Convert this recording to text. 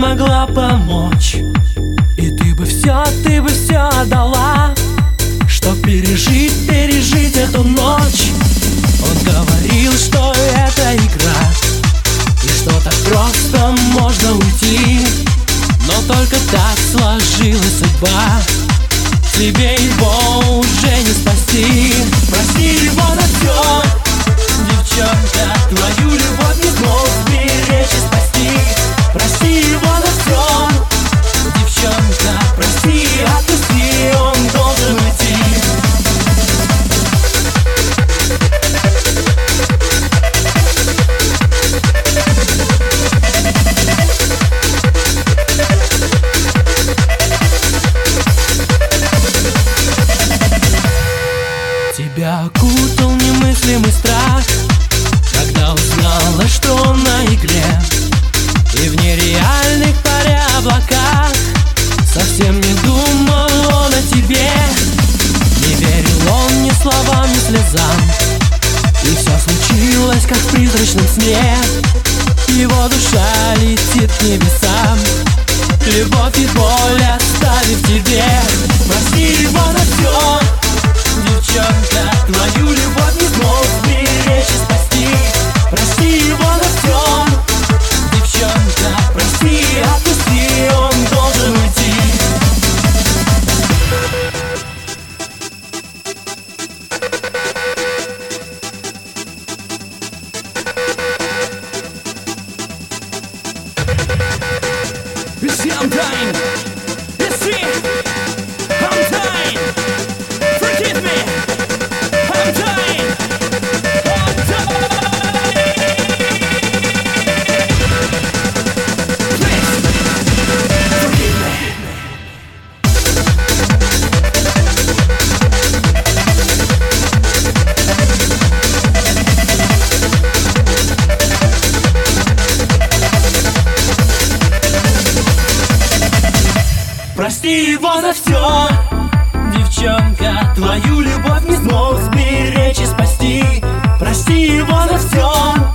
могла помочь. И ты бы все отдала, чтоб пережить эту ночь. Он говорил, что это игра, и что так просто можно уйти. Но только так сложилась судьба, тебе его уже не спасти. Прости его на все, девчонка, твою любовь не смог сберечь и спасти. Прости его на все, девчонка, прости, отпусти, он должен уйти. Тебя окутал немыслимый страх, когда узнала, что он на игре. И в нереальных паре-облаках совсем не думал он о тебе. Не верил он ни словам, ни слезам, и все случилось, как в призрачном сне. Его душа летит к небесам, любовь и боль оставив тебе. Прости его на все, девчонка, твою любовь не смог сберечь и спасти. Прости его на все, девчонка, прости, отпусти, он должен уйти. I'm dying. You see, I'm dying. Forgive me. I'm dying. I'm dying. Please, forgive me. Прости его за все, девчонка, твою любовь не смог сберечь и спасти. Прости его за все,